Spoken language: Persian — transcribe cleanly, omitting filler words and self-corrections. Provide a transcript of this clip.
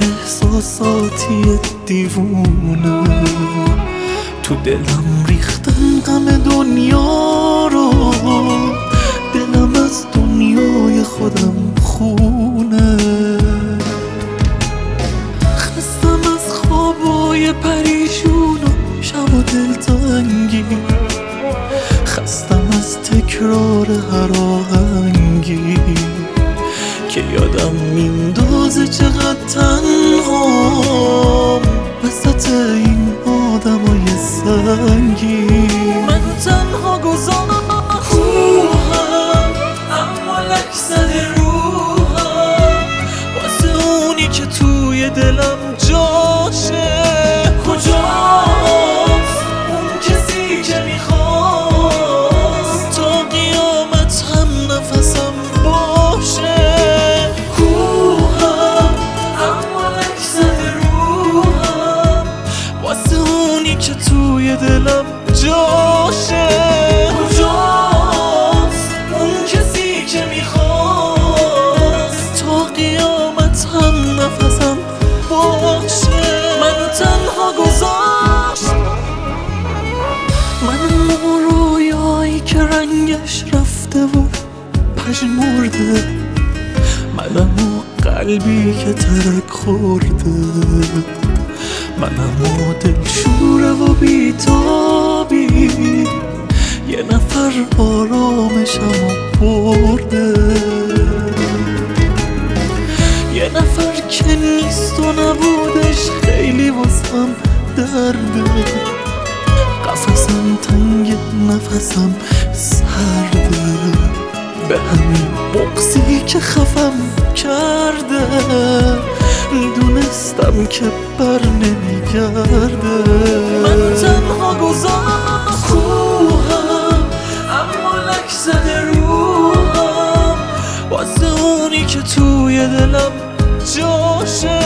احساساتی دیوونه، تو دلم ریختن غم دنیا رو، دلم از دنیای خودم خونه. خستم از خوابای پریشون و شب و دلتنگی، خستم از تکرار هر آهنگی که یادم میندازه چقدر تنهام وسط این آدمای سنگی. من تنها کوهم اما لک زده روحم، واسه اونی که توی دلم جاشه. کجاست اون کسی که میخواست تا قیامت هم نفسم باشه؟ کوهم اما لک زده روحم، واسه اونی که توی دلم جاشه. کجاست اون کسی که میخواست تا قیامت هم نفسم باشه؟ من تنها گذاشت، من رویایی که رنگش رفته و پژمرده، منم قلبی که ترک خورده، منم دلشوره و بیتابی، یه نفر آرامشمو برده، یه نفر که نیست و نبودش خیلی واسم درده. قفسم تنگ نفسم سرده، به همین بغضی که خفم کرده، میدونستم که بر نمیگرده. من تنها گذاشت کوهم اما لک زده روحم، واسه اونی که توی دلم جاشه.